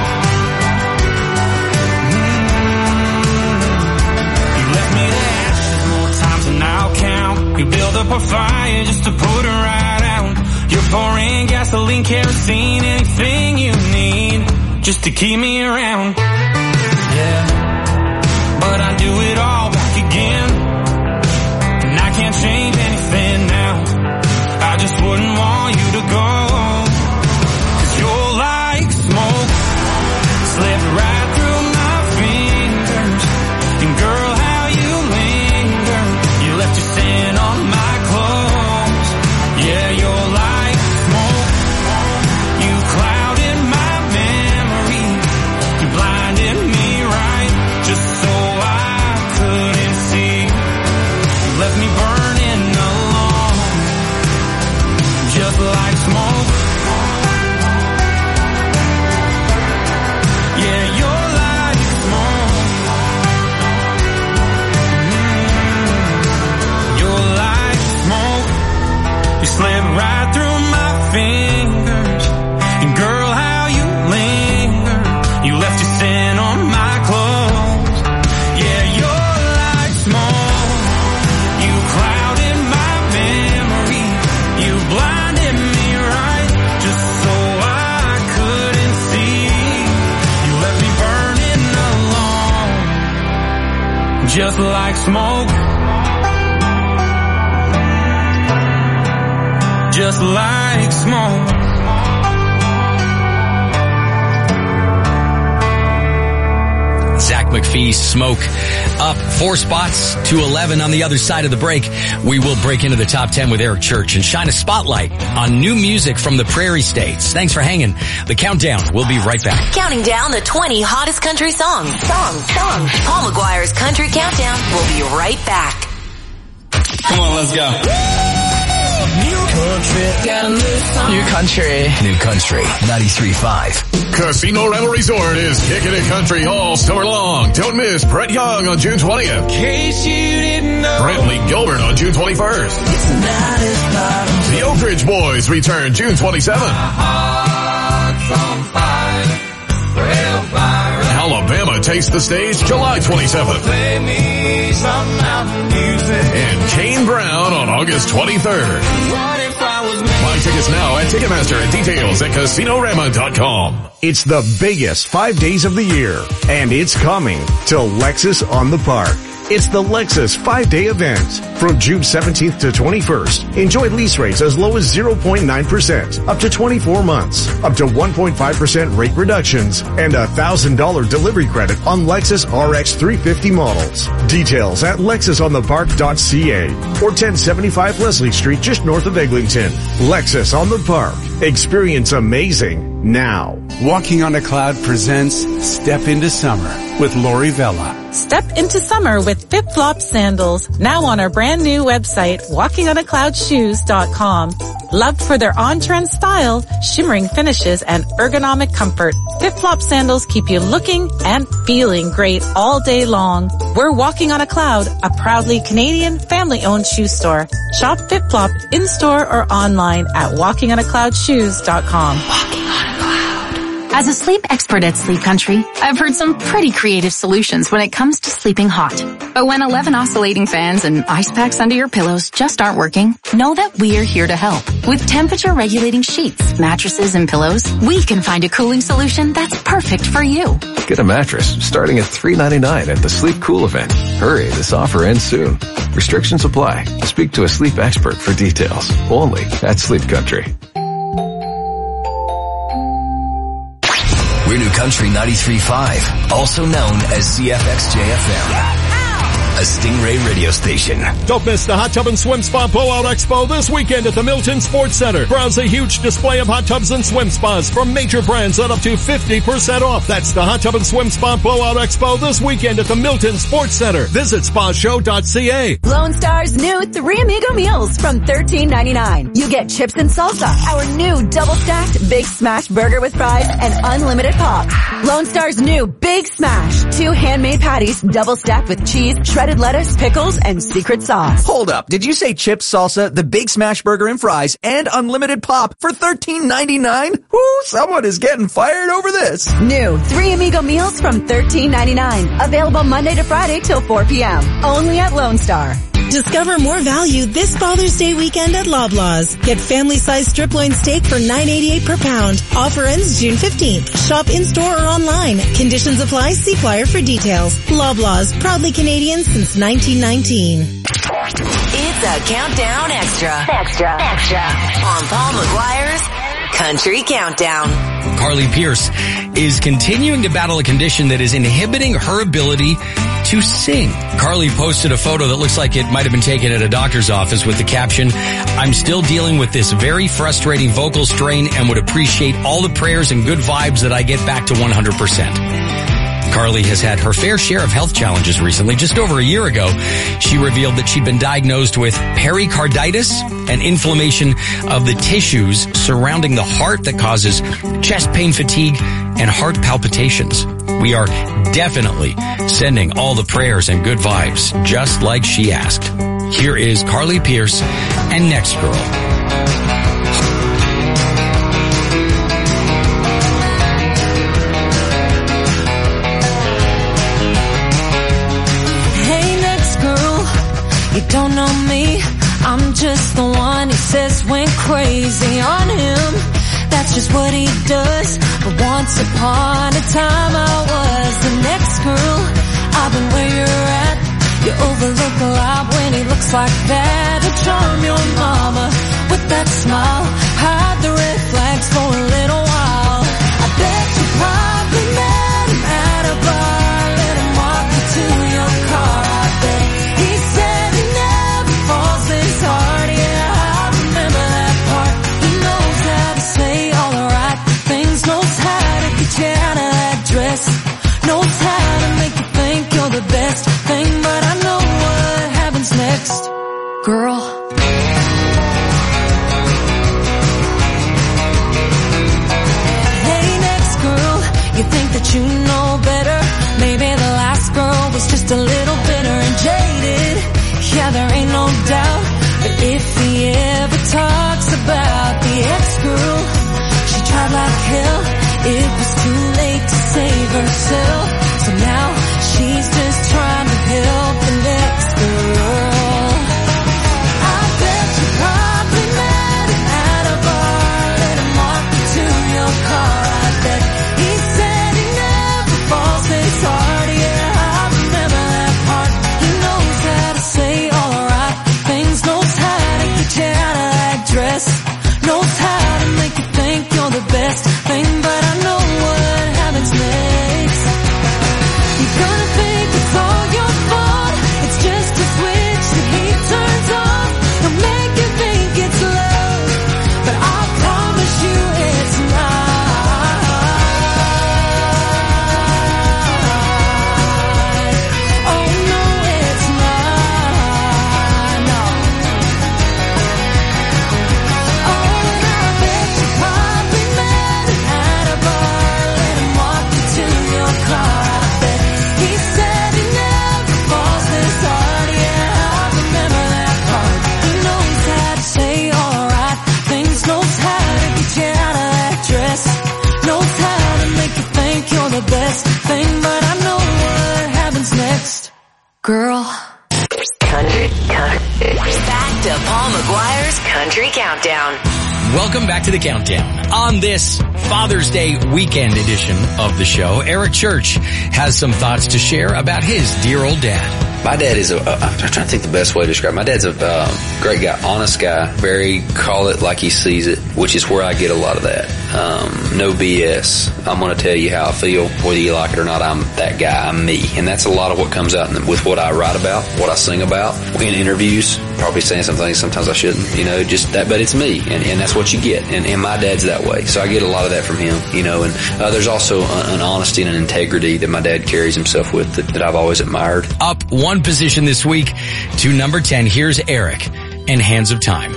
Mm-hmm. You left me to ashes more times than I'll count. You build up a fire just to put it right out. You're pouring gasoline, kerosene, anything you need just to keep me around. Yeah, but I do it all back again, and I can't change anything now. I just wouldn't want you to go. You're like smoke, slipped right through my fingers. And girl, how you linger. You left your scent on my clothes. Yeah, you're like smoke. You clouded my memory. You blinded me right, just so I couldn't see. You left me burning alone, just like smoke. Slip right through my fingers. And girl, how you linger. You left your scent on my clothes. Yeah, you're like smoke. You clouded my memory. You blinded me right, just so I couldn't see. You left me burning alone, just like smoke. Just like smoke. Zach McPhee's Smoke up four spots to eleven on the other side of the break. We will break into the top ten with Eric Church and shine a spotlight on new music from the Prairie States. Thanks for hanging. The countdown. We'll be right back. Counting down the twenty hottest country songs. Songs, songs. Paul McGuire's Country Countdown. We'll be right back. Come on, let's go. New country. New country. ninety-three point five. Casino Rebel Resort is kicking it country all summer long. Don't miss Brett Young on June twentieth. In case you didn't know. Brantley Gilbert on June twenty-first. The Oak Ridge Boys return June twenty-seventh. Alabama takes the stage July twenty-seventh. Play me some mountain music. And Kane Brown on August twenty-third. What if I was Buy tickets now at Ticketmaster and details at Casino Rama dot com. It's the biggest five days of the year, and it's coming to Lexus on the Park. It's the Lexus five-day event. From June seventeenth to twenty-first, enjoy lease rates as low as zero point nine percent, up to twenty-four months, up to one point five percent rate reductions, and a one thousand dollars delivery credit on Lexus R X three fifty models. Details at lexus on the park dot c a or ten seventy-five Leslie Street just north of Eglinton. Lexus on the Park. Experience amazing now. Walking on a Cloud presents Step into Summer with Lori Vella. Step into summer with Flip Flop Sandals, now on our brand new website, walking on a cloud shoes dot com. Loved for their on-trend style, shimmering finishes, and ergonomic comfort, Flip Flop Sandals keep you looking and feeling great all day long. We're Walking on a Cloud, a proudly Canadian, family-owned shoe store. Shop Flip Flop in-store or online at walking on a cloud shoes dot com. Walking on a Cloud. As a sleep expert at Sleep Country, I've heard some pretty creative solutions when it comes to sleeping hot. But when eleven oscillating fans and ice packs under your pillows just aren't working, know that we're here to help. With temperature regulating sheets, mattresses, and pillows, we can find a cooling solution that's perfect for you. Get a mattress starting at three ninety-nine at the Sleep Cool event. Hurry, this offer ends soon. Restrictions apply. Speak to a sleep expert for details. Only at Sleep Country. We're New Country ninety-three point five, also known as C F X J F M. A Stingray radio station. Don't miss the Hot Tub and Swim Spa Blowout Expo this weekend at the Milton Sports Center. Browse a huge display of hot tubs and swim spas from major brands at up to fifty percent off. That's the Hot Tub and Swim Spa Blowout Expo this weekend at the Milton Sports Center. Visit spa show dot c a. Lone Star's new Three Amigo meals from thirteen ninety-nine. You get chips and salsa, our new double-stacked Big Smash burger with fries, and unlimited pop. Lone Star's new Big Smash, two handmade patties double-stacked with cheese, shredded lettuce, pickles, and secret sauce. Hold up. Did you say chips, salsa, the Big Smash burger and fries, and unlimited pop for thirteen ninety-nine? Whoo, someone is getting fired over this. New Three Amigo meals from thirteen ninety-nine. Available Monday to Friday till four p.m. Only at Lone Star. Discover more value this Father's Day weekend at Loblaws. Get family-sized strip loin steak for nine eighty-eight per pound. Offer ends June fifteenth. Shop in-store or online. Conditions apply. See flyer for details. Loblaws, proudly Canadian since nineteen nineteen. It's a Countdown Extra. Extra. Extra. On Paul McGuire's Country Countdown. Carly Pearce is continuing to battle a condition that is inhibiting her ability to sing. Carly posted a photo that looks like it might have been taken at a doctor's office with the caption, "I'm still dealing with this very frustrating vocal strain and would appreciate all the prayers and good vibes that I get back to one hundred percent. Carly has had her fair share of health challenges recently. Just over a year ago, she revealed that she'd been diagnosed with pericarditis, an inflammation of the tissues surrounding the heart that causes chest pain, fatigue, and heart palpitations. We are definitely sending all the prayers and good vibes, just like she asked." Here is Carly Pearce and Next Girl. You don't know me, I'm just the one he says went crazy on him. That's just what he does. But once upon a time I was the next girl. I've been where you're at. You overlook a lot when he looks like that. To charm your mama with that smile. Hide the red flags for a little while. I bet you probably met him at a bar. Let him walk you to your car. I bet he said his heart, yeah, I remember that part. He knows how to say all the right things, knows how to get you out of that dress, knows how to make you think you're the best thing, but I know what happens next, girl. Hey, next girl, you think that you know better? Maybe the last girl was just a little bitter and jaded. Yeah, there ain't no doubt. But if he ever talks about the ex-girl, she tried like hell. It was too late to save herself. So now she's just trying to help the next girl. I bet you probably met him at a bar. Let him walk you to your car. I bet he said he never falls his heart. Yeah, I remember that part. He knows to Paul McGuire's Country Countdown. Welcome back to the Countdown. On this Father's Day weekend edition of the show, Eric Church has some thoughts to share about his dear old dad. My dad is a, uh, I'm trying to think the best way to describe it. My dad's a uh, great guy, honest guy, very call it like he sees it, which is where I get a lot of that. Um, no B S. I'm going to tell you how I feel, whether you like it or not. I'm that guy. I'm me. And that's a lot of what comes out in, with what I write about, what I sing about in interviews. Probably saying some things sometimes I shouldn't, you know, just that, but it's me, and, and that's what you get. And, and my dad's that way. So I get a lot of that from him, you know, and uh, there's also an, an honesty and an integrity that my dad carries himself with that, that I've always admired. Up one position this week to number ten. Here's Eric and Hands of Time.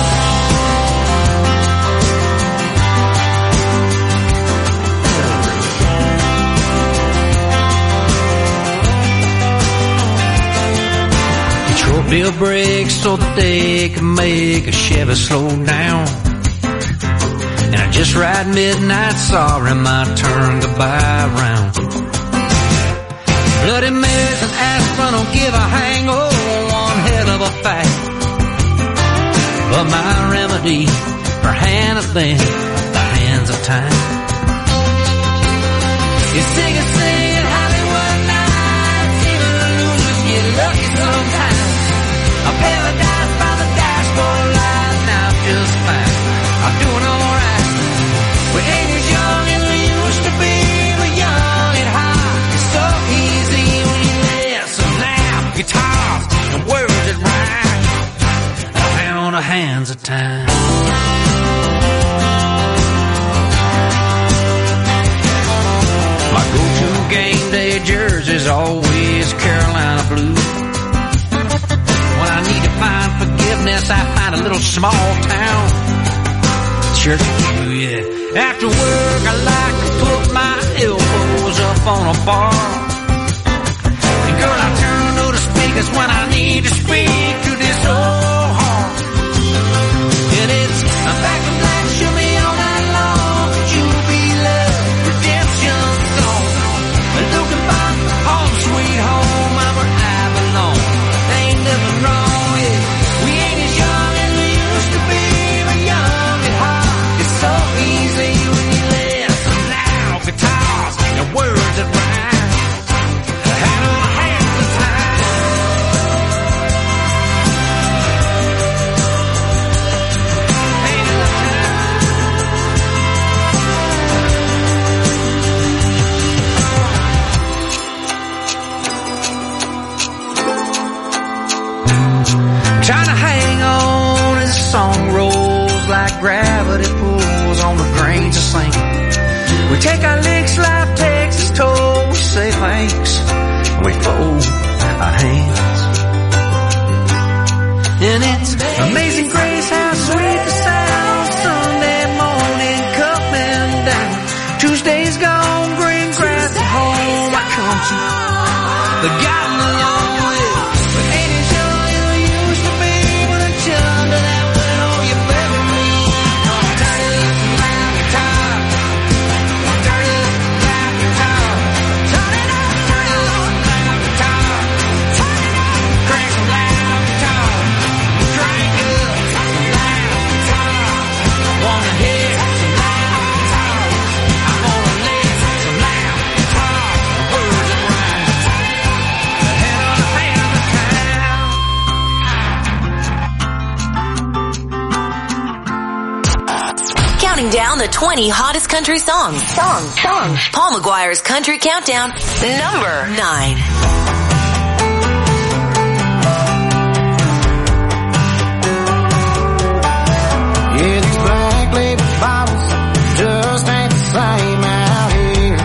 Bill brakes so that they can make a Chevy slow down. And I just ride midnight, sorry my turn to buy around. Bloody Marys and aspirin don't give a hang, oh, one hell of a fact. But my remedy for handling the hands of time. You sing and sing at Hollywood nights, even the losers get lucky sometimes. A paradise by the dashboard light, now just fine. I'm doing alright. We ain't as young as we used to be, but young and high. It's so easy when you listen now. Guitars and words that rhyme. Down the hands of time. My go-to game day jersey's always Carolina blue. I need to find forgiveness, I find a little small town church pew, yeah. After work, I like to put my elbows up on a bar. And girl, I turn to the speakers when I need to speak to this old heart. And it's a back of black, show me all night long. Could you be love, redemption song? Looking back, home sweet home, I'm where I belong. Ain't nothing wrong. Words that rhyme, hand on the hands of time. Hand on the time. Trying to hang on as the song rolls like gravity pulls on the grains of sand. We take our licks, life takes its toll. We say thanks, and we fold our hands. And it's amazing grace how sweet the sound. Sunday morning coming down. Tuesday's gone, green grass at home. I come to the gotten along with. But ain't as young as we used to be when I jumped to that well, you better me. Turn it up some loud guitar. Counting down the twenty hottest country songs. Songs, songs. Paul McGuire's Country Countdown, number nine. Yeah, these black label bottles just ain't the same out here.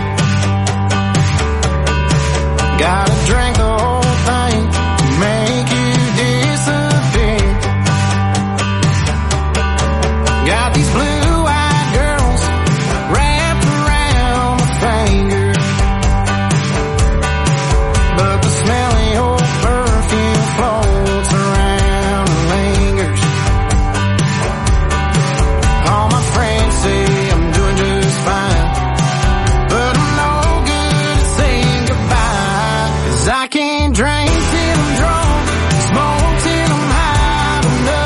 Gotta drink the whole thing to make you disappear. Got these blue-eyed girls wrapped around my finger, but the smell of your perfume floats around and lingers. All my friends say I'm doing just fine, but I'm no good at saying goodbye. 'Cause I can't drink till I'm drunk, smoke till I'm high, but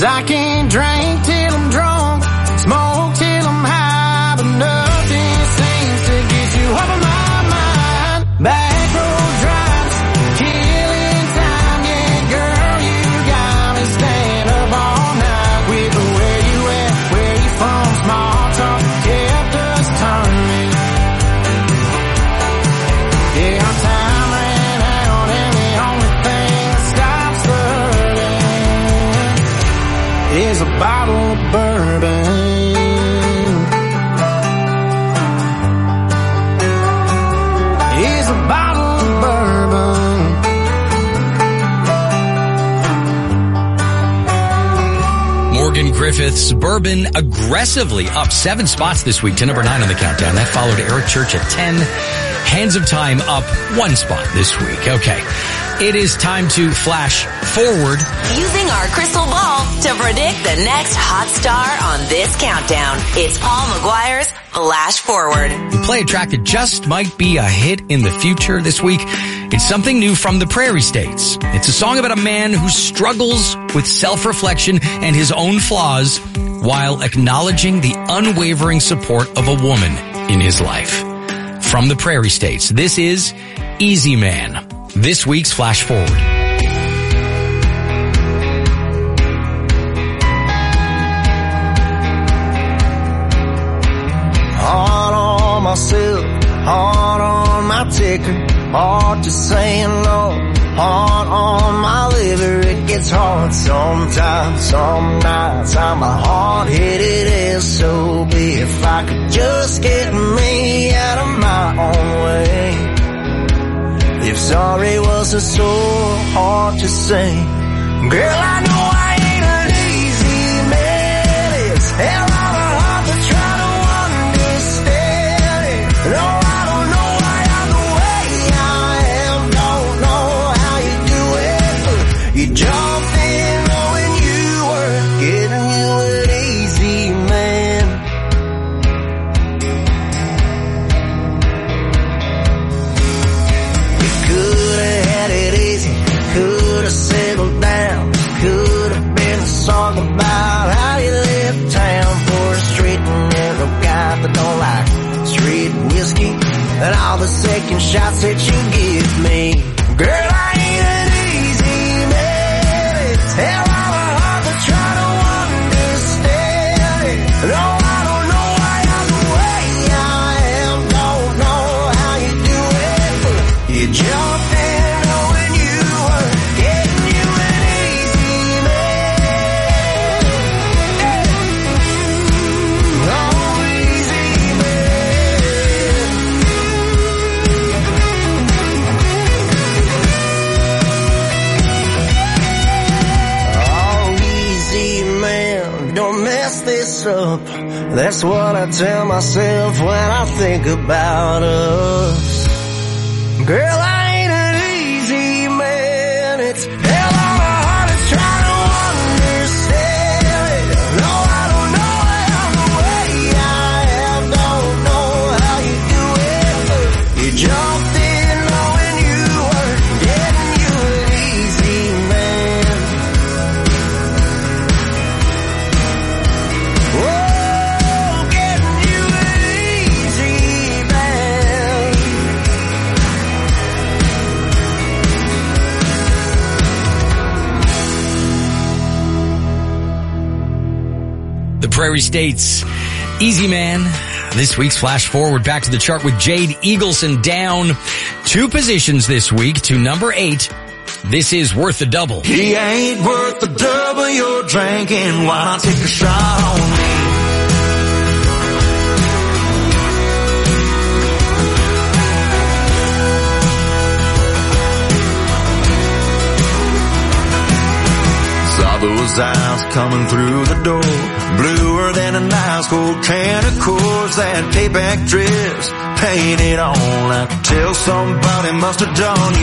'Cause I can't drink till I'm drunk, smoke till I'm high, but nothing seems to get you off of my mind. Back road drives, killing time, yeah, girl, you got me staying up all night with the way you at, where you from, small talk kept us turning. Yeah, our time ran out and the only thing that stops the hurting is a bottle of bourbon. Is a bottle of bourbon. Morgan Griffith's Bourbon aggressively up seven spots this week to number nine on the countdown. That followed Eric Church at ten. Hands of Time up one spot this week. Okay. It is time to flash forward. Using our crystal ball to predict the next hot star on this countdown. It's Paul McGuire's Flash Forward. We play a track that just might be a hit in the future this week. It's something new from the Prairie States. It's a song about a man who struggles with self-reflection and his own flaws while acknowledging the unwavering support of a woman in his life. From the Prairie States, this is Easy Man. This week's Flash Forward. Hard on myself, hard on my ticker, hard to say no, hard on my liver. It gets hard sometimes, some nights I'm a hard-headed S O B. If I could just get me out of my own way. If sorry wasn't so hard to say, girl, I know I ain't an easy man. It's hell of a heart to try to understand it. No, I don't know why I'm the way I am. Don't know how you do it. You jumped in knowing you were getting you an easy man. Settled down, could have been a song about how you left town for a straight and narrow guy that don't like straight whiskey and all the second shots that you give me. Girl, I ain't an easy man. It's hell of a heart to try to understand it. No, I don't know why I'm the way I am. Don't know how you do it. You jumped in knowing you were getting you an easy man. Oh, easy man. Oh, easy man, don't mess this up. That's what I tell myself when I think about us. Girl, I ain't an easy man. It's hell of a heart to try to understand it. No, I don't know how the way I am. Don't know how you do it. You jumped in knowing you were getting you an easy man. Whoa, getting you an easy man. The Prairie States, Easy Man. This week's Flash Forward back to the chart with Jade Eagleson down two positions this week to number eight. This is Worth the Double. He ain't worth the double you're drinking. Why not take a shot on me? Saw those eyes coming through the door, bluer than an ice cold can of Coors. That payback dress painted on, I could tell somebody must have done you